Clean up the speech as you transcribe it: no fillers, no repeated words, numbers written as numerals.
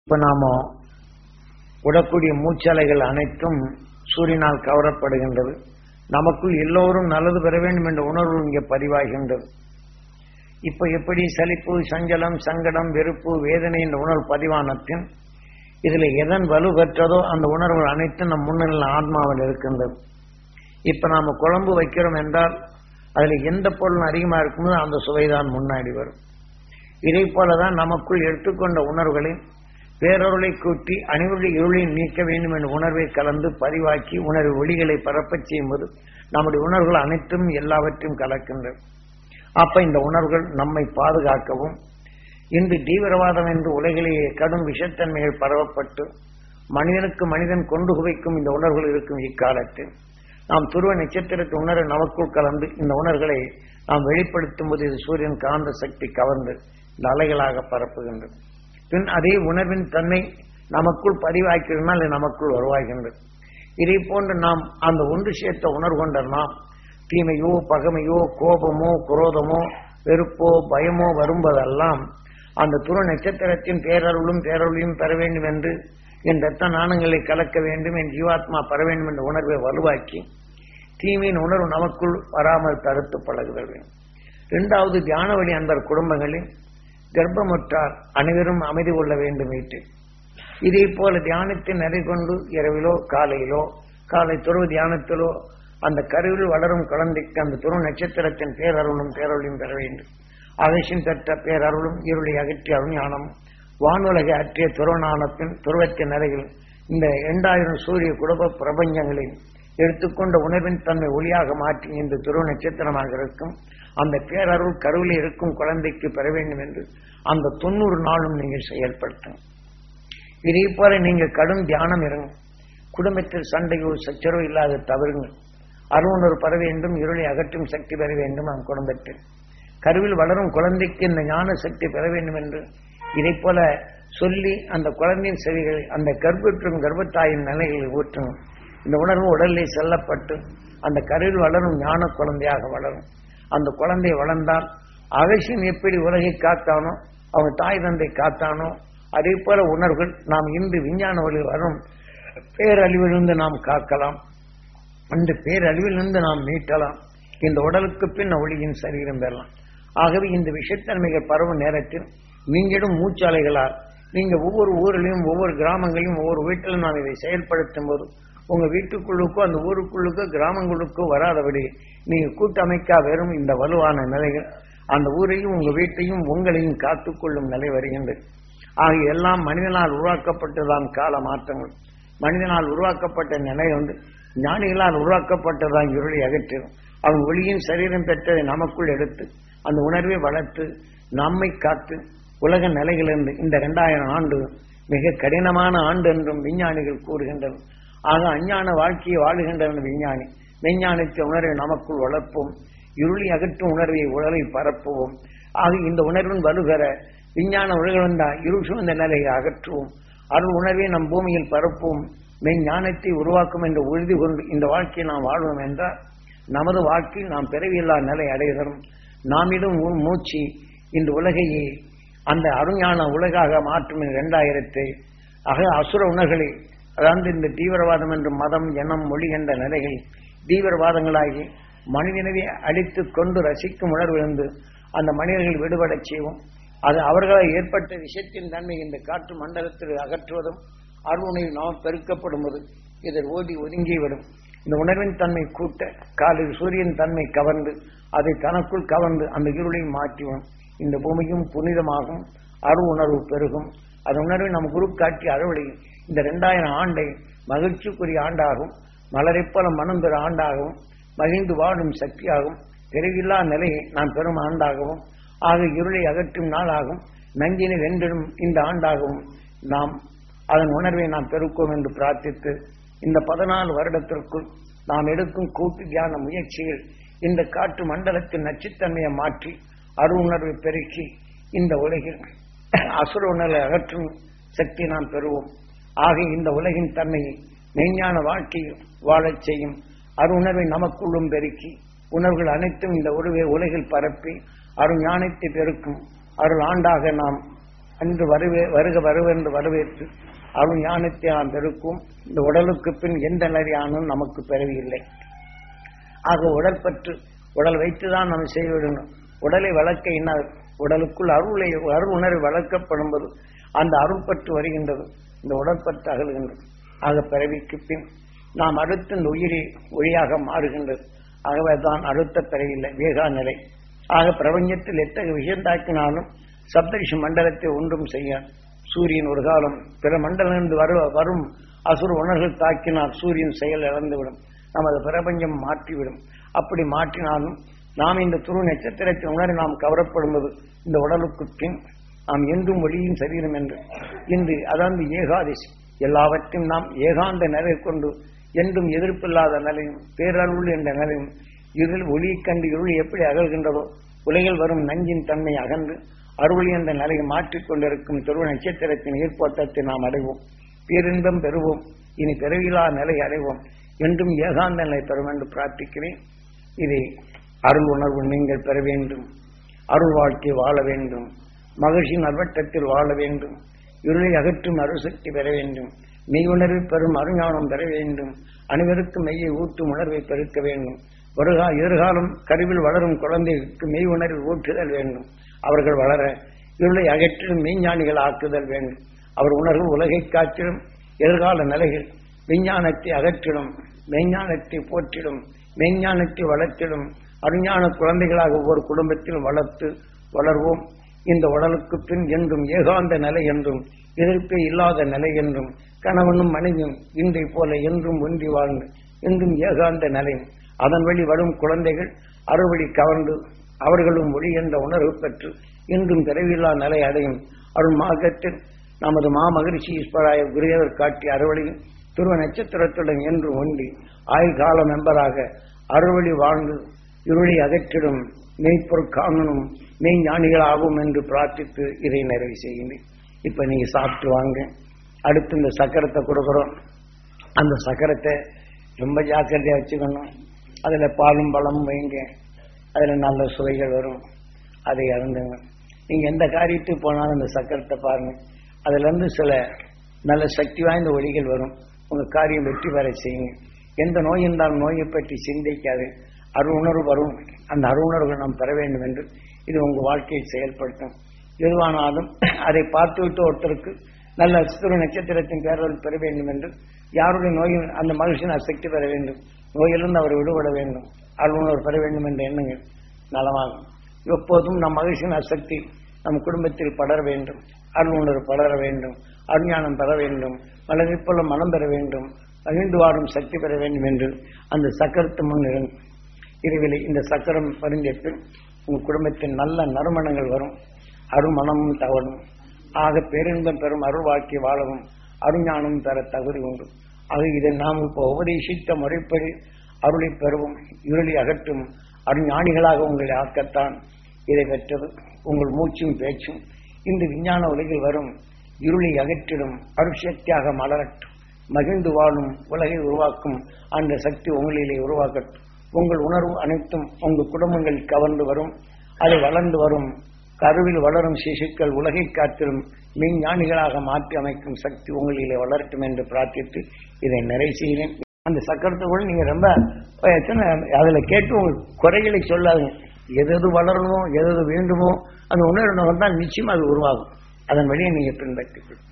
இப்ப நாம விடக்கூடிய மூச்சலைகள் அனைத்தும் சூரியனால் கவரப்படுகின்றது. நமக்குள் எல்லோரும் நல்லது பெற வேண்டும் என்ற உணர்வு இங்கே பதிவாகின்றது. இப்ப எப்படி சலிப்பு, சஞ்சலம், சங்கடம், வெறுப்பு, வேதனை என்ற உணர்வு பதிவானத்தின் இதுல எதன் வலு பெற்றதோ அந்த உணர்வுகள் அனைத்தும் நம் முன்னிலையில் ஆத்மாவில் இருக்கின்றது. இப்ப நாம குழம்பு வைக்கிறோம் என்றால் அதுல எந்த பொருள் அதிகமா இருக்கும்போது அந்த சுவைதான் முன்னாடி வரும். இதை போலதான் நமக்குள் எடுத்துக்கொண்ட உணர்வுகளின் பேரொருளை கூட்டி அனைவருடைய இருளை நீக்க வேண்டும் என்ற உணர்வை கலந்து பதிவாக்கி உணர்வு ஒளிகளை பரப்பச் செய்யும்போது நம்முடைய உணர்வுகள் அனைத்தும் எல்லாவற்றையும் கலக்கின்றது. அப்ப இந்த உணர்வுகள் நம்மை பாதுகாக்கவும் இன்று தீவிரவாதம் என்று உலகிலேயே கடும் விஷத்தன்மைகள் பரவப்பட்டு மனிதனுக்கு மனிதன் கொண்டு குவிக்கும் இந்த உணர்வுகள் இருக்கும் இக்காலத்தில் நாம் துருவ நட்சத்திரத்தின் உணர்வு நமக்குள் கலந்து இந்த உணர்வுகளை நாம் வெளிப்படுத்தும் போது இது சூரியன் காந்த சக்தி கவர்ந்து இந்த அலைகளாக பரப்புகின்றது. பின் அதே உணர்வின் தன்மை நமக்குள் பதிவாக்கினால் நமக்குள் உருவாகின்றது. இதை போன்று நாம் அந்த ஒன்று சேர்த்த உணர்வு கொண்ட நாம் தீமையோ பகைமையோ கோபமோ குரோதமோ வெறுப்போ பயமோ வரும்போதெல்லாம் அந்த துரு நட்சத்திரத்தின் பேரருளையும் பெற வேண்டும் என்று என் ரத்த நாணங்களை கலக்க வேண்டும் என் ஜீவாத்மா பெற வேண்டும் என்ற உணர்வை வலுவாக்கி தீமையின் உணர்வு நமக்குள் வராமல் தடுத்து பழகுதல் வேண்டும். இரண்டாவது தியான வழி அந்த குடும்பங்களில் கர்ப்பமுற்றார் அனைவரும் அமைதி கொள்ள வேண்டும் வீட்டில். இதே போல தியானத்தின் நிறை கொண்டு இரவிலோ காலையிலோ காலை துருவ தியானத்திலோ அந்த கருவில் வளரும் குழந்தைக்கு அந்த துருவ நட்சத்திரத்தின் பேரருளும் பெற வேண்டும். அவசியம் பெற்ற பேரருளும் இருளை அகற்றிய அருஞானம் வானுலகை அற்றிய துருவநானத்தின் துருவத்தின் நிலையில் இந்த 2000 சூரிய குடும்ப பிரபஞ்சங்களில் எடுத்துக்கொண்ட உணர்வின் தன்மை ஒளியாக மாற்றி இந்த துருவ நட்சத்திரமாக இருக்கும் அந்த பேரருள் கருவிலே இருக்கும் குழந்தைக்கு பெற வேண்டும் என்று அந்த 90 நாளும் நீங்கள் செயல்படுத்தும். இதே போல நீங்கள் கடும் தியானம் இருங்க. குடும்பத்தில் சண்டையோ சச்சரவோ இல்லாத தவறுங்கள். அருணர் பெற வேண்டும், இருளை அகற்றும் சக்தி பெற வேண்டும். அந்த குடும்பத்தில் கருவில் வளரும் குழந்தைக்கு இந்த ஞான சக்தி பெற வேண்டும் என்று இதை போல சொல்லி அந்த குழந்தையின் செவிகளை அந்த கர்ப்பத்தாயின் நிலைகளில் ஊற்றும். இந்த உணர்வு உடலில் செல்லப்பட்டு அந்த கருவில் வளரும் ஞான குழந்தையாக வளரும். அந்த குழந்தை வளர்ந்தால் அவசியம் எப்படி உலகை காத்தானோ அவங்க தாய் தந்தை காத்தானோ அதே போல உணர்வுகள் நாம் இன்று விஞ்ஞான வழியில் வரும் பேரழிவிலிருந்து நாம் காக்கலாம். அந்த பேரழிவிலிருந்து நாம் மீட்டலாம். இந்த உடலுக்கு பின் ஒளியின் சரீரம் பெறலாம். ஆகவே இந்த விஷத்தன்மைகள் பரவும் நேரத்தில் நீங்களும் மூச்சாலைகளால் நீங்க ஒவ்வொரு ஊரிலையும் ஒவ்வொரு கிராமங்களையும் ஒவ்வொரு வீட்டிலும் நாம் இதை செயல்படுத்தும் போது உங்க வீட்டுக்குள்ளுக்கோ அந்த ஊருக்குள்ளுக்கோ கிராமங்களுக்கோ வராதபடி நீங்க கூட்டமைக்கா வெறும் இந்த வலுவான நிலைகள் அந்த ஊரையும் உங்க வீட்டையும் உங்களையும் காத்துக்கொள்ளும் நிலை வருகின்றது. ஆகிய எல்லாம் மனிதனால் உருவாக்கப்பட்டதான் கால மாற்றங்கள். மனிதனால் உருவாக்கப்பட்ட நிலை ஞானிகளால் உருவாக்கப்பட்டதான் இருளை அகற்றும். அவன் ஒளியின் சரீரம் பெற்றதை நமக்குள் எடுத்து அந்த உணர்வை வளர்த்து நம்மை காத்து உலக நிலைகளிலிருந்து இந்த 2000 ஆண்டு மிக கடினமான ஆண்டு என்றும் விஞ்ஞானிகள் கூறுகின்றனர். ஆக அஞ்ஞான வாழ்க்கையை வாழுகின்றன விஞ்ஞானி. விஞ்ஞானத்தை உணர்வை நமக்குள் வளர்ப்போம். இருளை அகற்றும் உணர்வை உடலில் பரப்புவோம். ஆக இந்த உணர்வின் வலுகர விஞ்ஞான உலகிழந்தா இருள் சூழ்ந்த நிலையை அகற்றுவோம். அருள் உணர்வை நம் பூமியில் பரப்புவோம். மெஞ்ஞானத்தை உருவாக்கும் என்ற உறுதி கொண்டு இந்த வாழ்க்கையை நாம் வாழ்வோம் என்றால் நமது வாழ்க்கையில் நாம் பிறவியில்லா நிலை அடைகிறோம். நாமிடம் மூச்சு இந்த உலகையே அந்த அருஞான உலகாக மாற்றும் 2000 அசுர உணர்களை அதாவது இந்த தீவிரவாதம் என்ற மதம் எண்ணம் மொழி என்ற நிலைகள் தீவிரவாதங்களாகி மனிதனவே அழித்து கொண்டு ரசிக்கும் உணர்விலிருந்து அந்த மனிதர்கள் விடுபடச் செய்வோம். அது அவர்களால் ஏற்பட்ட விஷயத்தின் தன்மை இந்த காற்று மண்டலத்தில் அகற்றுவதும் அருணை நாம் பெருக்கப்படும்போது இதில் ஓடி ஒதுங்கிவிடும். இந்த உணர்வின் தன்மை கூட்ட காலில் சூரியன் தன்மை கவர்ந்து அதை தனக்குள் கவர்ந்து அந்த இருளை மாற்றுவோம். இந்த பூமியும் புனிதமாகும். அருள் உணர்வு பெருகும். அந்த உணர்வை நம் குரு காட்டி அறுவடை இந்த 2000 ஆண்டை மகிழ்ச்சிக்குரிய ஆண்டாகும். மலரைப் போல மனம் பெற ஆண்டாகவும் மகிழ்ந்து வாழும் சக்தியாகும். பிறவில்லா நிலையை நாம் பெறும் ஆண்டாகவும் ஆக இருளை அகற்றும் நாளாகும். நஞ்சினை வென்றிடும் இந்த ஆண்டாகவும் நாம் அதன் உணர்வை நாம் பெருக்குவோம் என்று பிரார்த்தித்து இந்த 14 வருடத்திற்குள் நாம் எடுக்கும் கூட்டு தியான முயற்சியில் இந்த காற்று மண்டலத்தின் நச்சுத்தன்மையை மாற்றி அருள் உணர்வை பெருக்கி இந்த உலகில் அசுர உணர்வை அகற்றும் சக்தி நாம் பெறுவோம். ஆக இந்த உலகின் தன்மையை மெய்ஞான வாழ்க்கையில் வாழச் செய்யும் அருணர்வை நமக்குள்ளும் பெருக்கி உணர்வுகள் அனைத்தும் இந்த உலகில் பரப்பி அருஞானத்தை பெருக்கும் அருள் ஆண்டாக நாம் அன்று வருக வருவென்று வரவேற்று அருள் ஞானத்தை நாம் பெருக்கும். இந்த உடலுக்கு பின் எந்த நிலையானும் நமக்கு பிறவியில்லை. ஆக உடற்பற்று உடல் வைத்துதான் நாம் செய்விடணும். உடலை வளர்க்க என்ன உடலுக்குள் அருள் உணர்வு வளர்க்கப்படும் போது அந்த அருள் பற்று வருகின்றது, இந்த உடற்பற்று அகல்கின்றது. ஆக பிறவிக்கு பின் நாம் அடுத்த இந்த உயிரை ஒளியாக மாறுகின்றது. ஆகவே தான் அடுத்த பிறவில்லை வேகா நிலை. ஆக பிரபஞ்சத்தில் எத்தகைய விஷயந்தாக்கினாலும் சப்தரிஷி மண்டலத்தை ஒன்றும் செய்ய. சூரியன் ஒரு காலம் பிற மண்டலிருந்து வரும் அசுர உணர்கள் தாக்கினால் சூரியன் செயல் இழந்துவிடும், நமது பிரபஞ்சம் மாற்றிவிடும். அப்படி மாற்றினாலும் நாம் இந்த துரு நட்சத்திரத்தின் உணரை நாம் கவரப்படும்போது இந்த உடலுக்கு பின் நாம் என்றும் ஒளியின் சரீரம் என்று இன்று அதாவது ஏகாதசி எல்லாவற்றையும் நாம் ஏகாந்த நிலை கொண்டு என்றும் எதிர்ப்பில்லாத நிலையும் பேரருள் என்ற நிலையும் இருள் ஒளியை கண்டு இருள் எப்படி அகல்கின்றதோ உலகில் வரும் நஞ்சின் தன்மை அகன்று அருள் என்ற நிலையை மாற்றிக்கொண்டிருக்கும் துருவ நட்சத்திரத்தின் ஈர்ப்போட்டத்தை நாம் அடைவோம். பேரின்பம் பெறுவோம். இனி பிறவிலா நிலை அடைவோம். என்றும் ஏகாந்த நிலை பெறும் என்று பிரார்த்திக்கிறேன். இதை அருள் உணர்வு நீங்கள் பெற வேண்டும். அருள் வாழ்க்கை வாழ வேண்டும். மகிழ்ச்சி நல்வட்டத்தில் வாழ வேண்டும். இருளை அகற்றும் அருசக்தி பெற வேண்டும். மெய் உணர்வை பெறும் அருஞானம் பெற வேண்டும். அனைவருக்கும் மெய்யை ஊட்டும் உணர்வை பெருக்க வேண்டும். எதிர்காலம் கருவில் வளரும் குழந்தைகளுக்கு மெய் உணர்வை ஊற்றுதல் வேண்டும். அவர்கள் வளர இருளை அகற்றிடும் மெய்ஞானிகள் ஆக்குதல் வேண்டும். அவர் உணர்வு உலகை காற்றிடும் எதிர்கால நிலைகள் விஞ்ஞானத்தை அகற்றிடும், மெய்ஞானத்தை போற்றிடும், மெய்ஞானத்தை வளர்த்திடும் அருஞான குழந்தைகளாக ஒவ்வொரு குடும்பத்தில் வளர்த்து வளர்வோம். இந்த உடலுக்கு பின் என்றும் ஏகாந்த நிலை என்றும் எதிர்ப்பே இல்லாத நிலை என்றும் கணவனும் மனைவியும் இன்றை போல என்றும் ஒன்றி வாழ்ந்து என்றும் ஏகாந்த நிலை. அதன் வழி வரும் குழந்தைகள் அறுவழி கவர்ந்து அவர்களும் ஒளி என்ற உணர்வு பெற்று என்றும் பிறவில்லா நிலை அடையும். அருள் மார்க்கத்தில் நமது மாமகிழ்ச்சி ஈஸ்வராய குருதேவர் காட்டிய அறுவழியும் துருவ நட்சத்திரத்துடன் என்று ஒன்றி ஆயுள் காலம் என்பதாக அறுவழி வாழ்ந்து இருளை அகற்றிடும் மெய்ப்பொருள் காணனும் மெய் ஞானிகளாகும் என்று பிரார்த்தித்து இதை நிறைவு செய்கின்றேன். இப்ப நீங்க சாப்பிட்டு வாங்க. அடுத்து இந்த சக்கரத்தை கொடுக்குறோம். அந்த சக்கரத்தை ரொம்ப ஜாக்கிரதையா வச்சுக்கணும். அதுல பாலும் பழமும் வைங்க. அதுல நல்ல சுவைகள் வரும். அதை அருந்துங்க. நீங்க எந்த காரியத்துக்கு போனாலும் அந்த சக்கரத்தை பாருங்க. அதுல இருந்து சில நல்ல சக்தி வாய்ந்த ஒளிகள் வரும். உங்க காரியம் வெற்றி பெற செய்யுங்க. எந்த நோய் இருந்தாலும் நோயை பற்றி சிந்திக்காது. அருணர்வு வரும். அந்த அருணர்வுகள் நாம் பெற வேண்டும் என்று இது உங்க வாழ்க்கையை செயல்படுத்தும். எதுவானாலும் அதை பார்த்துவிட்டு ஒருத்தருக்கு நல்ல துருவ நட்சத்திரத்தின் பேரல் பெற வேண்டும் என்று யாருடைய நோயில் அந்த மகிழ்ச்சியின் சக்தி பெற வேண்டும், நோயிலிருந்து அவர் விடுபட வேண்டும், அருணர்வு பெற வேண்டும் என்ற எண்ணங்கள் நலமாகும். எப்போதும் நம் மகிழ்ச்சியின் சக்தி நம் குடும்பத்தில் படர வேண்டும், அருணர்வு படர வேண்டும், அருஞானம் பெற வேண்டும், மலரிப்போல மனம் பெற வேண்டும், மகிழ்ந்து வாடும் சக்தி பெற வேண்டும் என்று அந்த சக்கரத்து முன் இருவிலை இந்த சக்கரம் பரிந்தேற்று உங்கள் குடும்பத்தில் நல்ல நறுமணங்கள் வரும், அருமணமும் தவறும். ஆக பேரின்பம் பெறும் அருள் வாழ்க்கை வாழவும் அருஞானம் பெற தகுதி உண்டு. ஆக இதை நாம் இப்போ உபதேசித்த முறைப்படி அருளை பெறவும் இருளை அகற்றும் அருஞானிகளாக உங்களை ஆக்கத்தான் இதை பெற்றது. உங்கள் மூச்சும் பேச்சும் இந்த விஞ்ஞான உலகில் வரும் இருளை அகற்றிடும் அருட்சக்தியாக மலரட்டும். மகிழ்ந்து வாழும் உலகை உருவாக்கும் அந்த சக்தி உங்களிலே உருவாக்கட்டும். உங்கள் உணர்வு அனைத்தும் உங்கள் குடும்பங்களில் கவர்ந்து வரும். அதை வளர்ந்து வரும் கருவில் வளரும் சிசுக்கள் உலகை காத்திடும் மெய்ஞானிகளாக மாற்றி அமைக்கும் சக்தி உங்களிலே வளரட்டும் என்று பிரார்த்தித்து இதை நிறைவு செய்கிறேன். அந்த சக்கரத்துக்குள் நீங்க ரொம்ப அதுல கேட்டு உங்கள் குறைகளை சொல்லாதுங்க. எது வளரணுமோ எது வேண்டுமோ அந்த உணர்வு வந்தால் நிச்சயம் அது உருவாகும். அதன் வழியை நீங்க பின்பற்றி